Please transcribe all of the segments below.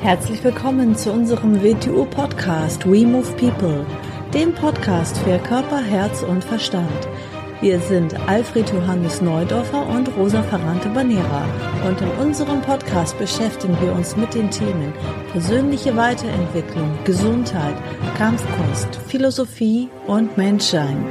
Herzlich willkommen zu unserem WTU-Podcast We Move People, dem Podcast für Körper, Herz und Verstand. Wir sind Alfred Johannes Neudorfer und Rosa Ferrante-Banera und in unserem Podcast beschäftigen wir uns mit den Themen persönliche Weiterentwicklung, Gesundheit, Kampfkunst, Philosophie und Menschsein.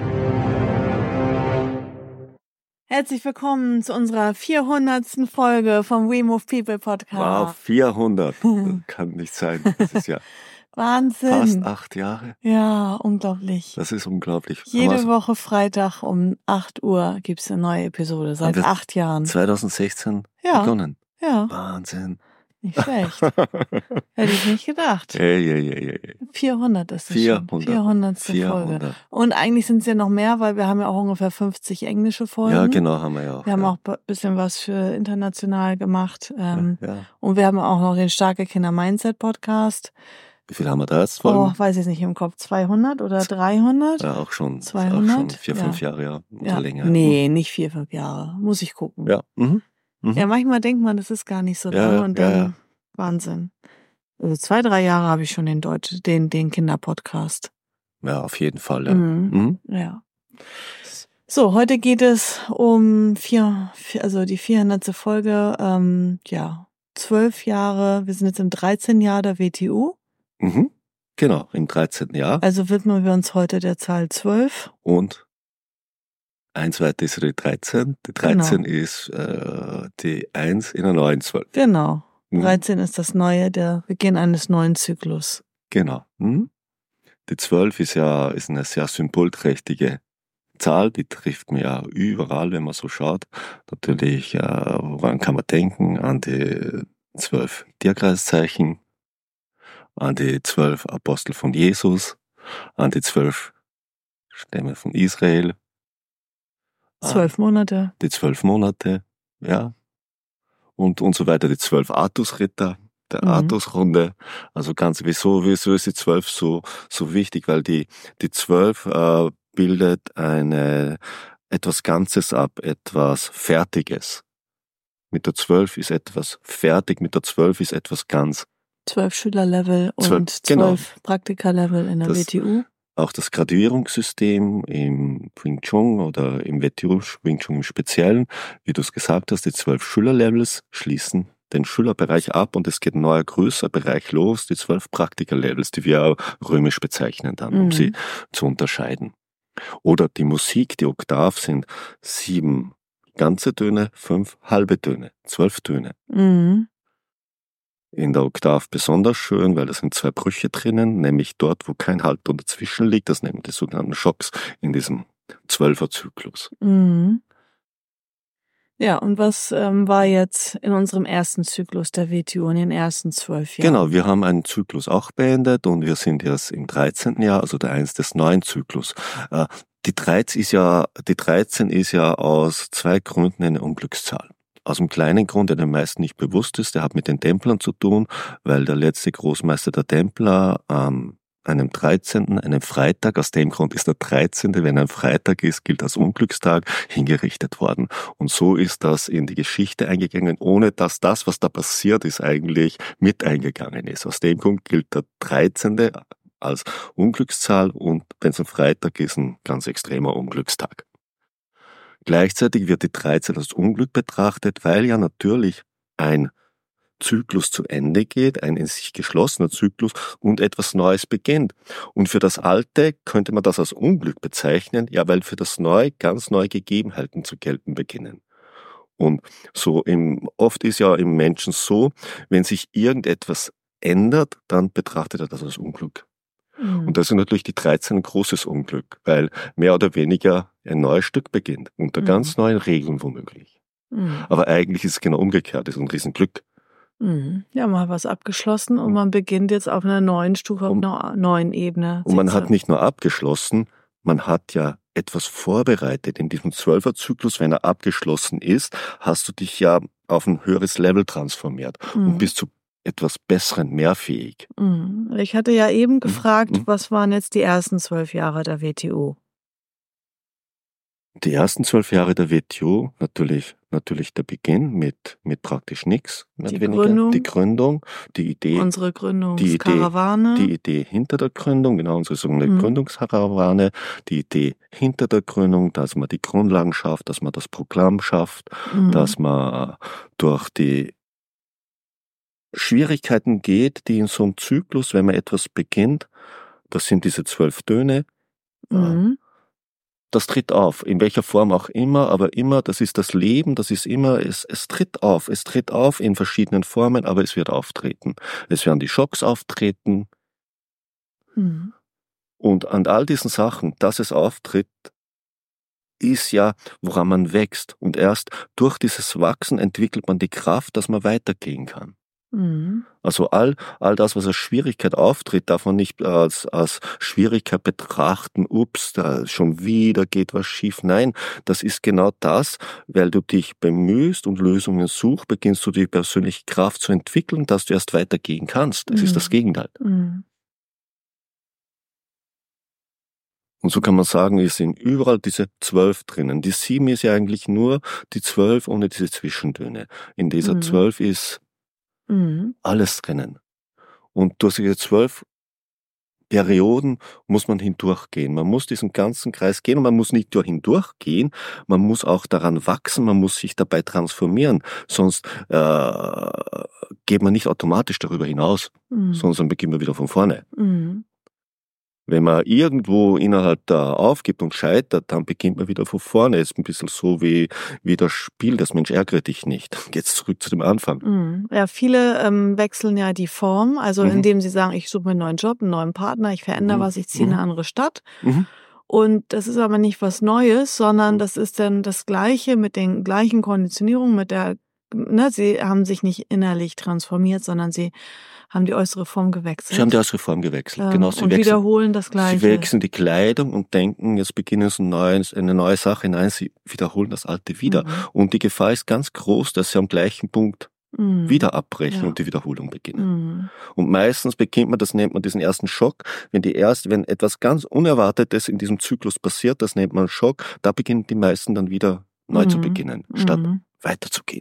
Herzlich willkommen zu unserer 400. Folge vom We Move People Podcast. Wow, 400. Das kann nicht sein. Das ist ja Wahnsinn. Fast 8 Jahre. Ja, unglaublich. Das ist unglaublich. Jede Woche Freitag um 8 Uhr gibt es eine neue Episode, seit 8 Jahren. 2016 begonnen. Ja. Wahnsinn. Nicht schlecht. Hätte ich nicht gedacht. 400 ist das 400. schon. 400. Folge. Und eigentlich sind es ja noch mehr, weil wir haben ja auch ungefähr 50 englische Folgen. Ja, genau, haben wir ja auch. Wir haben auch ein bisschen was für international gemacht. Und wir haben auch noch den Starke Kinder Mindset Podcast. Wie viel haben wir da jetzt? Weiß ich nicht im Kopf. 200 oder 300? Ja, auch schon. 200? Auch schon 4-5 Jahre, oder länger. Nee, nicht 4-5 Jahre. Muss ich gucken. Ja. Ja, manchmal denkt man, das ist gar nicht so lange und dann Wahnsinn. Also 2-3 Jahre habe ich schon den Kinderpodcast. Ja, auf jeden Fall, ja. Ja. So, heute geht es um die 400. Folge, 12 Jahre, wir sind jetzt im 13. Jahr der WTU. Genau, im 13. Jahr. Also widmen wir uns heute der Zahl 12. Und eins weiter ist die 13. Die 13 ist die 1 in der neuen 12. Genau. 13 ist das neue, der Beginn eines neuen Zyklus. Genau. Die 12 ist eine sehr symbolträchtige Zahl, die trifft man ja überall, wenn man so schaut. Natürlich, woran kann man denken? An die 12 Tierkreiszeichen, an die 12 Apostel von Jesus, an die 12 Stämme von Israel. 12 Monate. Die 12 Monate, ja. Und so weiter, die 12 Artusritter, der Artusrunde. Also wieso ist die 12 so wichtig? Weil die 12 bildet etwas Ganzes ab, etwas Fertiges. Mit der 12 ist etwas fertig, mit der 12 ist etwas ganz. 12 Schülerlevel und 12 Praktikerlevel in der WTU. Auch das Graduierungssystem im Wing Chun oder im WTU Wing Chun im Speziellen, wie du es gesagt hast, die 12 Schülerlevels schließen den Schülerbereich ab und es geht ein neuer, größer Bereich los, die 12 Praktikerlevels, die wir auch römisch bezeichnen dann, um sie zu unterscheiden. Oder die Musik, die Oktav sind 7 ganze Töne, 5 halbe Töne, 12 Töne. In der Oktav besonders schön, weil da sind 2 Brüche drinnen, nämlich dort, wo kein Halbton dazwischen liegt, das nennen die sogenannten Schocks in diesem 12er-Zyklus. Ja, und was war jetzt in unserem ersten Zyklus der WTU in den ersten 12 Jahren? Genau, wir haben einen Zyklus auch beendet und wir sind jetzt im 13. Jahr, also der 1 des neuen Zyklus. Die 13 ist ja aus 2 Gründen eine Unglückszahl. Aus dem kleinen Grund, der den meisten nicht bewusst ist, der hat mit den Templern zu tun, weil der letzte Großmeister der Templer einem 13., einem Freitag, aus dem Grund ist der 13., wenn ein Freitag ist, gilt als Unglückstag, hingerichtet worden. Und so ist das in die Geschichte eingegangen, ohne dass das, was da passiert ist, eigentlich mit eingegangen ist. Aus dem Grund gilt der 13. als Unglückszahl und wenn es ein Freitag ist, ein ganz extremer Unglückstag. Gleichzeitig wird die 13 als Unglück betrachtet, weil ja natürlich ein Zyklus zu Ende geht, ein in sich geschlossener Zyklus und etwas Neues beginnt. Und für das Alte könnte man das als Unglück bezeichnen, ja, weil für das Neue ganz neue Gegebenheiten zu gelten beginnen. Und oft ist ja im Menschen so, wenn sich irgendetwas ändert, dann betrachtet er das als Unglück. Und das ist natürlich die 13 ein großes Unglück, weil mehr oder weniger ein neues Stück beginnt, unter ganz neuen Regeln womöglich. Aber eigentlich ist es genau umgekehrt, ist ein Riesenglück. Ja, man hat was abgeschlossen und man beginnt jetzt auf einer neuen Stufe, auf einer neuen Ebene. Und man hat nicht nur abgeschlossen, man hat ja etwas vorbereitet. In diesem 12er-Zyklus, wenn er abgeschlossen ist, hast du dich ja auf ein höheres Level transformiert und bist zu etwas Besseren mehr fähig. Ich hatte ja eben gefragt, was waren jetzt die ersten 12 Jahre der WTU? Die ersten 12 Jahre der WTO, natürlich natürlich der Beginn mit praktisch nichts, mehr Die oder weniger. Gründung. Die Gründung, die Idee, Unsere Gründungskarawane. die Idee hinter der Gründung, genau, unsere sogenannte Gründungskarawane, die Idee hinter der Gründung, dass man die Grundlagen schafft, dass man das Programm schafft, dass man durch die Schwierigkeiten geht, die in so einem Zyklus, wenn man etwas beginnt, das sind diese 12 Töne, das tritt auf, in welcher Form auch immer, aber immer, das ist das Leben, das ist immer, es tritt auf in verschiedenen Formen, aber es wird auftreten. Es werden die Schocks auftreten. Und an all diesen Sachen, dass es auftritt, ist ja, woran man wächst. Und erst durch dieses Wachsen entwickelt man die Kraft, dass man weitergehen kann. Also all das, was als Schwierigkeit auftritt, darf man nicht als Schwierigkeit betrachten, ups, da schon wieder geht was schief. Nein, das ist genau das, weil du dich bemühst und Lösungen suchst, beginnst du die persönliche Kraft zu entwickeln, dass du erst weitergehen kannst. Das ist das Gegenteil. Und so kann man sagen, es sind überall diese 12 drinnen. Die 7 ist ja eigentlich nur die 12 ohne diese Zwischentöne. In dieser 12 ist alles drinnen. Und durch diese 12 Perioden muss man hindurchgehen. Man muss diesen ganzen Kreis gehen und man muss nicht nur hindurchgehen, man muss auch daran wachsen, man muss sich dabei transformieren. Sonst geht man nicht automatisch darüber hinaus, sondern beginnt man wieder von vorne. Wenn man irgendwo innerhalb da aufgibt und scheitert, dann beginnt man wieder von vorne. Ist ein bisschen so wie das Spiel, das Mensch ärgere dich nicht. Geht's zurück zu dem Anfang. Ja, viele wechseln ja die Form, also indem sie sagen, ich suche mir einen neuen Job, einen neuen Partner, ich verändere was, ich ziehe in eine andere Stadt. Und das ist aber nicht was Neues, sondern das ist dann das Gleiche mit den gleichen Konditionierungen, sie haben sich nicht innerlich transformiert, sondern sie haben die äußere Form gewechselt. Sie haben die äußere Form gewechselt, genau. Und wiederholen das Gleiche. Sie wechseln die Kleidung und denken, jetzt beginnen sie eine neue Sache. Nein, sie wiederholen das Alte wieder. Und die Gefahr ist ganz groß, dass sie am gleichen Punkt wieder abbrechen und die Wiederholung beginnen. Und meistens beginnt man, das nennt man diesen ersten Schock, wenn etwas ganz Unerwartetes in diesem Zyklus passiert, das nennt man Schock, da beginnen die meisten dann wieder neu zu beginnen, statt weiterzugehen.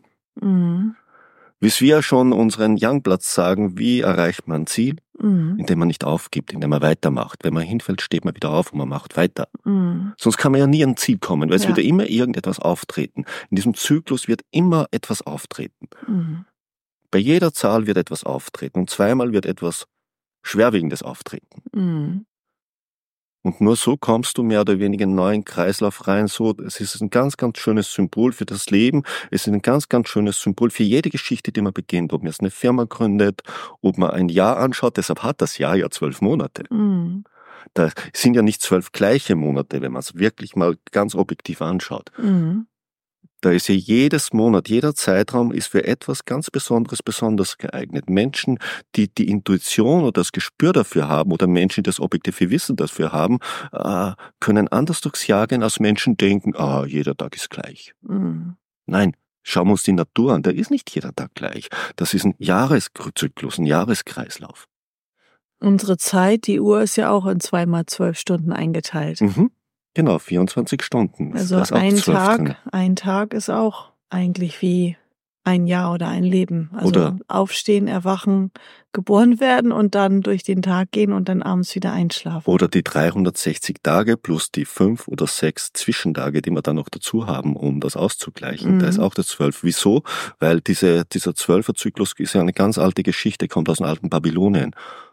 Wie wir schon unseren Youngblatts sagen, wie erreicht man ein Ziel? Indem man nicht aufgibt, indem man weitermacht. Wenn man hinfällt, steht man wieder auf und man macht weiter. Sonst kann man ja nie an ein Ziel kommen, weil es wird ja immer irgendetwas auftreten. In diesem Zyklus wird immer etwas auftreten. Bei jeder Zahl wird etwas auftreten und zweimal wird etwas Schwerwiegendes auftreten. Und nur so kommst du mehr oder weniger in einen neuen Kreislauf rein. Es ist ein ganz, ganz schönes Symbol für das Leben. Es ist ein ganz, ganz schönes Symbol für jede Geschichte, die man beginnt. Ob man jetzt eine Firma gründet, ob man ein Jahr anschaut. Deshalb hat das Jahr ja 12 Monate. Da sind ja nicht 12 gleiche Monate, wenn man es wirklich mal ganz objektiv anschaut. Da ist ja jedes Monat, jeder Zeitraum ist für etwas ganz Besonderes besonders geeignet. Menschen, die die Intuition oder das Gespür dafür haben oder Menschen, die das objektive Wissen dafür haben, können anders durchs Jahr gehen, als Menschen denken, jeder Tag ist gleich. Nein, schauen wir uns die Natur an, da ist nicht jeder Tag gleich. Das ist ein Jahreszyklus, ein Jahreskreislauf. Unsere Zeit, die Uhr ist ja auch in 2 mal 12 Stunden eingeteilt. Genau, 24 Stunden. Also ein Tag ist auch eigentlich wie ein Jahr oder ein Leben. Also oder aufstehen, erwachen, geboren werden und dann durch den Tag gehen und dann abends wieder einschlafen. Oder die 360 Tage plus die 5 oder 6 Zwischentage, die wir dann noch dazu haben, um das auszugleichen. Da ist auch das 12. Wieso? Weil dieser 12er-Zyklus ist ja eine ganz alte Geschichte, kommt aus dem alten Babylonien.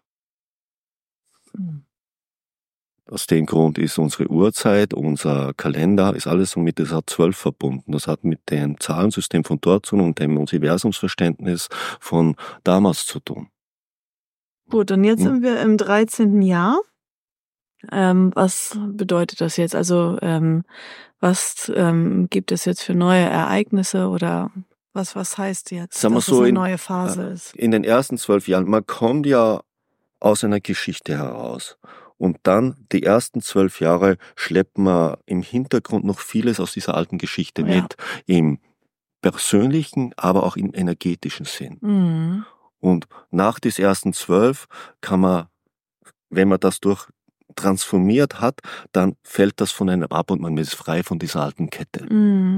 Aus dem Grund ist unsere Uhrzeit, unser Kalender, ist alles so mit dieser 12 verbunden. Das hat mit dem Zahlensystem von dort zu tun und dem Universumsverständnis von damals zu tun. Gut, und jetzt sind wir im 13. Jahr. Was bedeutet das jetzt? Also was gibt es jetzt für neue Ereignisse oder was heißt jetzt, dass es eine neue Phase ist? In den ersten 12 Jahren, man kommt ja aus einer Geschichte heraus. Und dann die ersten 12 Jahre schleppt man im Hintergrund noch vieles aus dieser alten Geschichte mit, im persönlichen, aber auch im energetischen Sinn. Und nach diesen ersten 12 kann man, wenn man das transformiert hat, dann fällt das von einem ab und man ist frei von dieser alten Kette.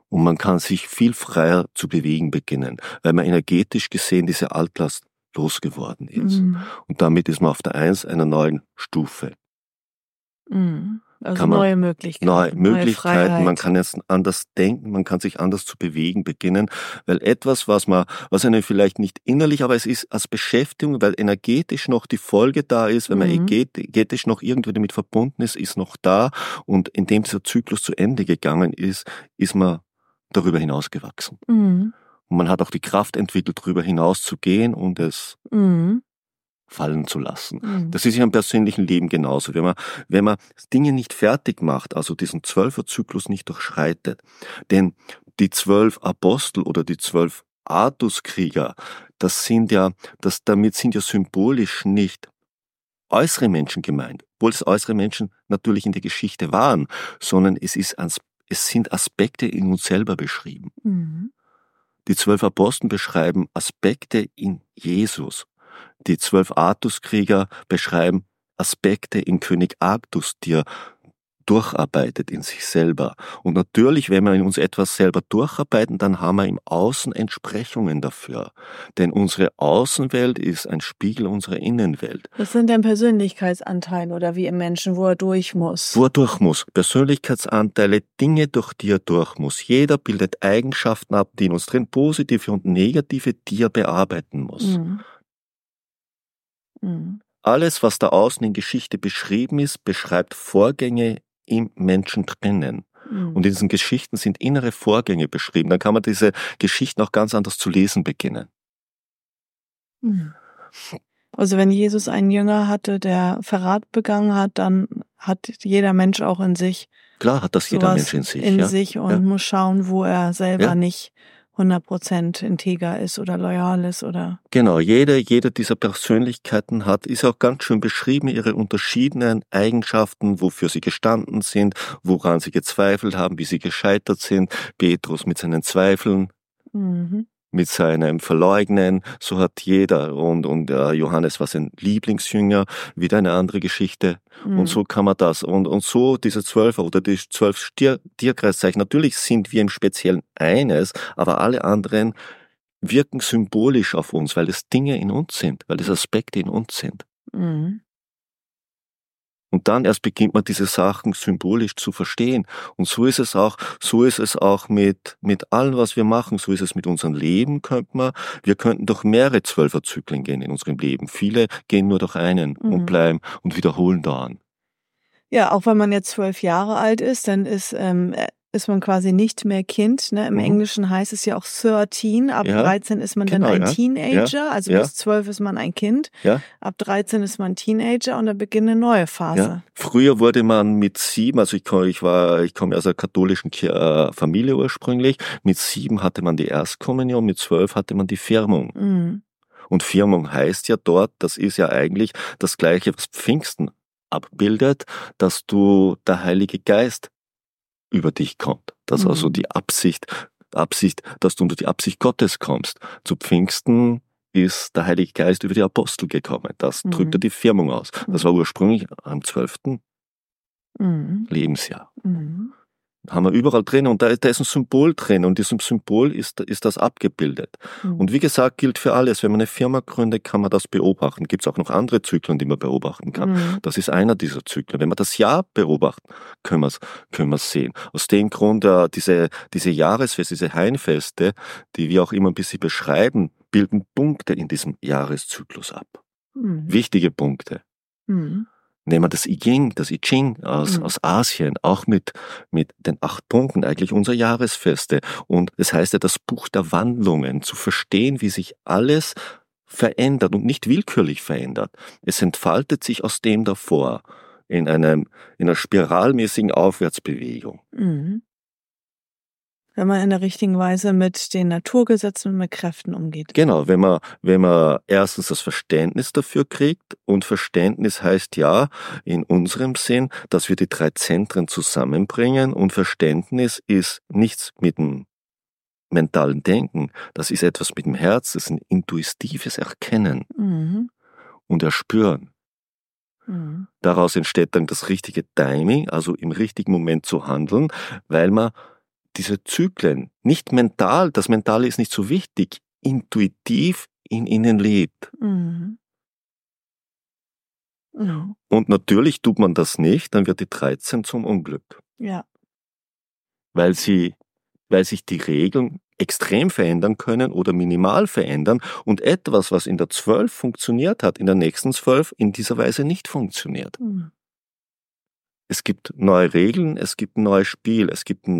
Und man kann sich viel freier zu bewegen beginnen, weil man energetisch gesehen diese Altlast losgeworden ist. Mhm. Und damit ist man auf der Eins einer neuen Stufe. Mhm. Also Kann man neue Möglichkeiten, neue Möglichkeiten, man Freiheit. kann jetzt anders denken, man kann sich anders zu bewegen beginnen, weil etwas, was einem vielleicht nicht innerlich, aber es ist als Beschäftigung, weil energetisch noch die Folge da ist, wenn man energetisch noch irgendwie damit verbunden ist noch da, und indem dieser Zyklus zu Ende gegangen ist man darüber hinausgewachsen. Mhm. Und man hat auch die Kraft entwickelt, darüber hinaus zu gehen und es Mhm. fallen zu lassen. Mhm. Das ist ja im persönlichen Leben genauso. Wenn man Dinge nicht fertig macht, also diesen 12er-Zyklus nicht durchschreitet, denn die 12 Apostel oder die 12 Artuskrieger, damit sind ja symbolisch nicht äußere Menschen gemeint, obwohl es äußere Menschen natürlich in der Geschichte waren, sondern es sind Aspekte in uns selber beschrieben. Mhm. Die 12 Apostel beschreiben Aspekte in Jesus. Die 12 Artuskrieger beschreiben Aspekte in König Artus, die er durcharbeitet in sich selber. Und natürlich, wenn wir in uns etwas selber durcharbeiten, dann haben wir im Außen Entsprechungen dafür. Denn unsere Außenwelt ist ein Spiegel unserer Innenwelt. Das sind dann Persönlichkeitsanteile oder wie im Menschen, wo er durch muss. Wo er durch muss. Persönlichkeitsanteile, Dinge, durch die er durch muss. Jeder bildet Eigenschaften ab, die in uns drin, positive und negative, die er bearbeiten muss. Mhm. Mhm. Alles, was da außen in Geschichte beschrieben ist, beschreibt Vorgänge im Menschen drinnen. Mhm. Und in diesen Geschichten sind innere Vorgänge beschrieben. Dann kann man diese Geschichten auch ganz anders zu lesen beginnen. Mhm. Also wenn Jesus einen Jünger hatte, der Verrat begangen hat, dann hat jeder Mensch auch in sich Klar hat das jeder sowas Mensch in sich. und muss schauen, wo er selber Ja. nicht 100% integer ist oder loyal ist oder. Genau, jede dieser Persönlichkeiten ist auch ganz schön beschrieben, ihre unterschiedlichen Eigenschaften, wofür sie gestanden sind, woran sie gezweifelt haben, wie sie gescheitert sind. Petrus mit seinen Zweifeln, Mhm. mit seinem Verleugnen, so hat jeder, und Johannes war sein Lieblingsjünger, wieder eine andere Geschichte. Mhm. Und so kann man das, und so diese 12 oder die 12 Tierkreiszeichen, natürlich sind wir im Speziellen eines, aber alle anderen wirken symbolisch auf uns, weil es Dinge in uns sind, weil es Aspekte in uns sind. Mhm. Und dann erst beginnt man diese Sachen symbolisch zu verstehen. Und so ist es auch mit allem, was wir machen. So ist es mit unserem Leben, wir könnten durch mehrere 12er-Zyklen gehen in unserem Leben. Viele gehen nur durch einen und bleiben und wiederholen daran. Ja, auch wenn man jetzt 12 Jahre alt ist, dann ist man quasi nicht mehr Kind. Ne? Im Englischen heißt es ja auch 13. Ab 13 ist man dann ein Teenager. Also bis 12 ist man ein Kind. Ja. Ab 13 ist man Teenager und dann beginnt eine neue Phase. Ja. Früher wurde man mit 7, also ich komme aus einer katholischen Familie ursprünglich, mit 7 hatte man die Erstkommunion, mit 12 hatte man die Firmung. Mhm. Und Firmung heißt ja dort, das ist ja eigentlich das Gleiche, was Pfingsten abbildet, dass der Heilige Geist über dich kommt. Dass also die Absicht, dass du unter die Absicht Gottes kommst. Zu Pfingsten ist der Heilige Geist über die Apostel gekommen. Das drückte die Firmung aus. Das war ursprünglich am 12. Lebensjahr. Mhm. Haben wir überall drin, und da ist ein Symbol drin, und diesem Symbol ist das abgebildet. Und wie gesagt, gilt für alles. Wenn man eine Firma gründet, kann man das beobachten. Gibt es auch noch andere Zyklen, die man beobachten kann. Das ist einer dieser Zyklen. Wenn wir das Jahr beobachten, können wir es sehen. Aus dem Grund, diese Jahresfeste, diese Hainfeste, die wir auch immer ein bisschen beschreiben, bilden Punkte in diesem Jahreszyklus ab. Wichtige Punkte. Nehmen wir das I Ching aus Asien, auch mit den 8 Punkten, eigentlich unser Jahresfeste. Und es heißt ja, das Buch der Wandlungen, zu verstehen, wie sich alles verändert und nicht willkürlich verändert. Es entfaltet sich aus dem davor in einer spiralmäßigen Aufwärtsbewegung. Mhm. Wenn man in der richtigen Weise mit den Naturgesetzen und mit Kräften umgeht. Genau, wenn man erstens das Verständnis dafür kriegt, und Verständnis heißt ja in unserem Sinn, dass wir die 3 Zentren zusammenbringen, und Verständnis ist nichts mit dem mentalen Denken, das ist etwas mit dem Herz, das ist ein intuitives Erkennen und Erspüren. Daraus entsteht dann das richtige Timing, also im richtigen Moment zu handeln, weil man diese Zyklen nicht mental, das Mentale ist nicht so wichtig, intuitiv in ihnen lebt. Mhm. Mhm. Und natürlich tut man das nicht, dann wird die 13 zum Unglück. Ja. Weil sich die Regeln extrem verändern können oder minimal verändern und etwas, was in der 12 funktioniert hat, in der nächsten 12 in dieser Weise nicht funktioniert. Mhm. Es gibt neue Regeln, es gibt ein neues Spiel, es gibt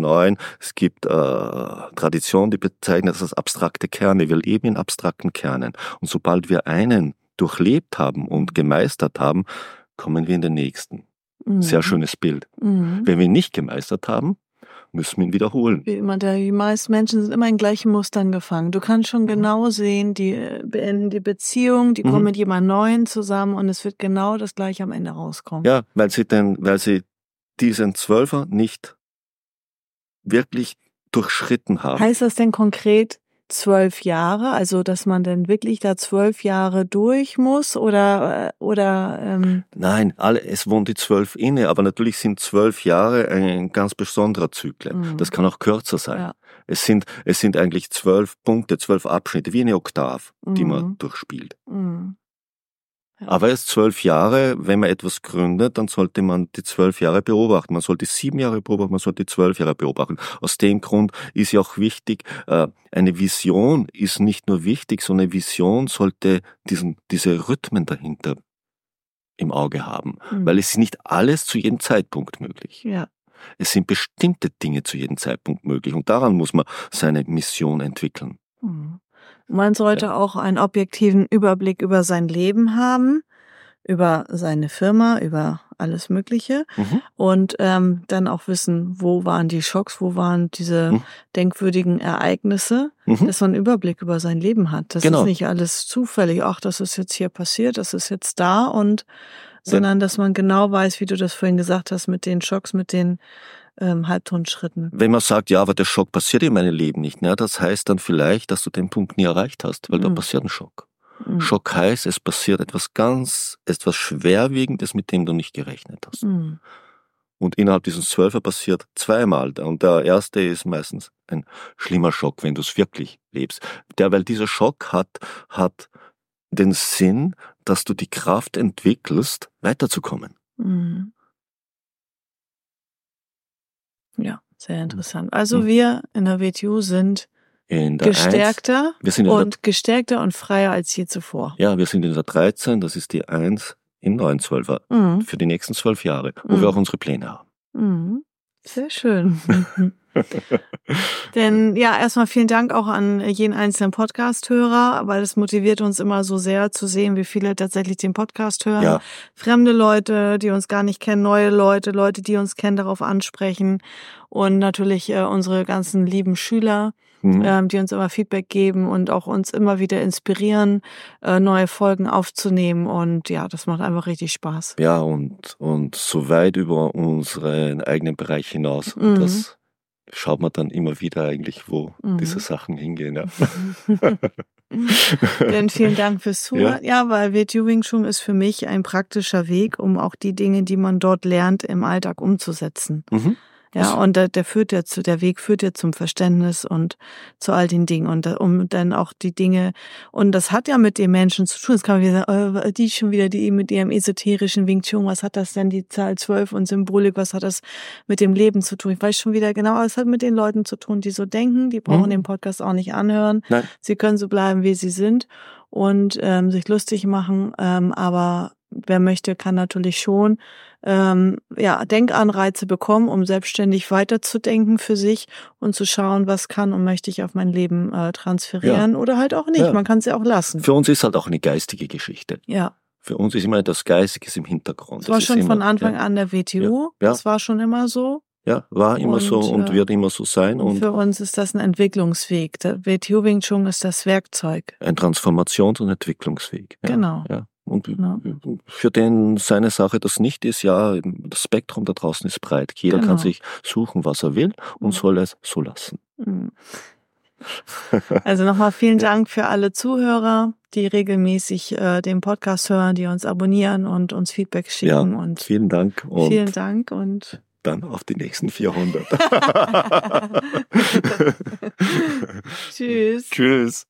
Traditionen, die bezeichnen das als abstrakte Kerne. Wir leben in abstrakten Kernen. Und sobald wir einen durchlebt haben und gemeistert haben, kommen wir in den nächsten. Mhm. Sehr schönes Bild. Mhm. Wenn wir ihn nicht gemeistert haben, müssen wir ihn wiederholen. Wie immer, die meisten Menschen sind immer in gleichen Mustern gefangen. Du kannst schon genau sehen, die beenden die Beziehung, die kommen mit jemand Neuen zusammen und es wird genau das Gleiche am Ende rauskommen. Ja, weil sie diesen Zwölfer nicht wirklich durchschritten haben. Heißt das denn konkret 12 Jahre? Also, dass man denn wirklich da 12 Jahre durch muss oder Nein, es wohnen die 12 inne, aber natürlich sind 12 Jahre ein ganz besonderer Zyklus. Das kann auch kürzer sein. Ja. Es sind eigentlich 12 Punkte, 12 Abschnitte, wie eine Oktav, die man durchspielt. Mhm. Ja. Aber erst 12 Jahre, wenn man etwas gründet, dann sollte man die 12 Jahre beobachten. Man sollte 7 Jahre beobachten, man sollte 12 Jahre beobachten. Aus dem Grund ist ja auch wichtig, eine Vision ist nicht nur wichtig, sondern eine Vision sollte diese Rhythmen dahinter im Auge haben. Weil es ist nicht alles zu jedem Zeitpunkt möglich. Ja. Es sind bestimmte Dinge zu jedem Zeitpunkt möglich und daran muss man seine Mission entwickeln. Man sollte auch einen objektiven Überblick über sein Leben haben, über seine Firma, über alles Mögliche und dann auch wissen, wo waren die Schocks, wo waren diese denkwürdigen Ereignisse, dass man einen Überblick über sein Leben hat. Das ist nicht alles zufällig, ach, das ist jetzt hier passiert, das ist jetzt da sondern dass man genau weiß, wie du das vorhin gesagt hast, mit den Schocks, mit den Halbtonschritten. Wenn man sagt, ja, aber der Schock passiert in meinem Leben nicht, ne, das heißt dann vielleicht, dass du den Punkt nie erreicht hast, weil da passiert ein Schock. Schock heißt, es passiert etwas Schwerwiegendes, mit dem du nicht gerechnet hast. Und innerhalb dieses 12er passiert zweimal. Und der erste ist meistens ein schlimmer Schock, wenn du es wirklich lebst. Weil dieser Schock hat den Sinn, dass du die Kraft entwickelst, weiterzukommen. Ja, sehr interessant. Also wir in der WTU sind gestärkter und freier als je zuvor. Ja, wir sind in der 13, das ist die 1 im neuen 12er für die nächsten 12 Jahre, wo wir auch unsere Pläne haben. Sehr schön. Denn ja, erstmal vielen Dank auch an jeden einzelnen Podcast-Hörer, weil es motiviert uns immer so sehr zu sehen, wie viele tatsächlich den Podcast hören. Ja. Fremde Leute, die uns gar nicht kennen, neue Leute, die uns kennen, darauf ansprechen und natürlich unsere ganzen lieben Schüler, die uns immer Feedback geben und auch uns immer wieder inspirieren, neue Folgen aufzunehmen und ja, das macht einfach richtig Spaß. Ja, und so weit über unseren eigenen Bereich hinaus. Das schaut man dann immer wieder eigentlich, wo diese Sachen hingehen. Ja. Denn vielen Dank fürs Zuhören. Ja, weil WTU Wing Chun ist für mich ein praktischer Weg, um auch die Dinge, die man dort lernt, im Alltag umzusetzen. Ja, und der Weg führt ja zum Verständnis und zu all den Dingen und um dann auch die Dinge, und das hat ja mit den Menschen zu tun, das kann man wieder sagen, die schon wieder, die mit ihrem esoterischen Wing Chun, was hat das denn, die Zahl 12 und Symbolik, was hat das mit dem Leben zu tun? Ich weiß schon wieder genau, es hat mit den Leuten zu tun, die so denken, die brauchen den Podcast auch nicht anhören. Nein. Sie können so bleiben, wie sie sind und sich lustig machen, aber wer möchte, kann natürlich schon Denkanreize bekommen, um selbstständig weiterzudenken für sich und zu schauen, was kann und möchte ich auf mein Leben transferieren oder halt auch nicht. Ja. Man kann es ja auch lassen. Für uns ist halt auch eine geistige Geschichte. Ja. Für uns ist immer etwas Geistiges im Hintergrund. Das war schon von Anfang an der WTU. Ja. Das war schon immer so. Ja, war immer so und wird immer so sein. Und für uns ist das ein Entwicklungsweg. Der WTU Wing Chun ist das Werkzeug. Ein Transformations- und Entwicklungsweg. Ja, genau. Ja. Und für den seine Sache das nicht ist, ja, das Spektrum da draußen ist breit. Jeder kann sich suchen, was er will und soll es so lassen. Also nochmal vielen Dank für alle Zuhörer, die regelmäßig den Podcast hören, die uns abonnieren und uns Feedback schicken. Ja, vielen Dank. Vielen Dank und dann auf die nächsten 400. Tschüss. Tschüss.